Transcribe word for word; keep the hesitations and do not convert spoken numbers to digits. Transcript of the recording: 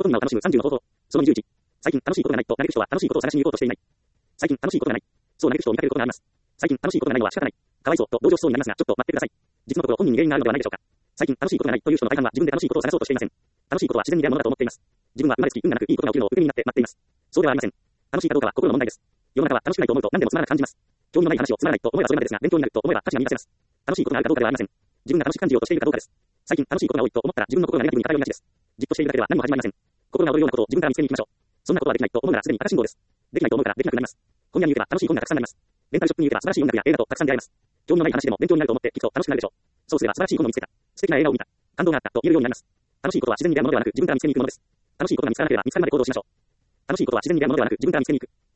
ことに今を楽しむさんじゅうの方法。そのにじゅういち。最近楽しいことがないと嘆く人は楽しいことを探しに行こうとしていない。最近楽しいことがない。そう嘆く人を見かけることがあります。最近楽しいことがないのは仕方ない。かわいそうと同情しそうになりますが、ちょっと待ってください。実のところ本人に原因があるのではないでしょうか。最近楽しいことがないという人の大半は自分で楽しいことを探そうとしていません。楽しいことは自然に出るものだと思っています。自分は生まれつき運がなくいいことが起きるのを受け身になって待っています。そうではありません。楽しいかどうかは心の問題です。世の中は楽しくないと思うと何でもつまらなく感じます。興味のない話をつまらないと思えばそれまでですが、勉強になると思えば価値が見出せます。楽しいことがあるかどうかではありません。自分が楽しく感じようとしているかどうかです。最近楽しいことが多いと思ったら自分の心がネガティブに偏りがちです。じっとしているだけでは何も始まりません。心が躍るようなことを自分から見つけに行きましょう。そんなことはできないと思うならすでに赤信号です。できないと思うからできなくなります。本屋に行けば楽しい本がたくさんあります。レンタルショップに行けば素晴らしい音楽や映画とたくさん出会えます。興味のない話でも勉強になると思って聞くと楽しくなるでしょう。そうすれば素晴らしい本を見つけた。素敵な映画を見た。感動があったと言えるようになります。楽しいことは自然に出会うものではなく自分から見つけに行くものです。楽しいことが見つからなければ見つかるまで行動しましょう。楽しいことは自然に出会うものではなく自分から見つけに行く。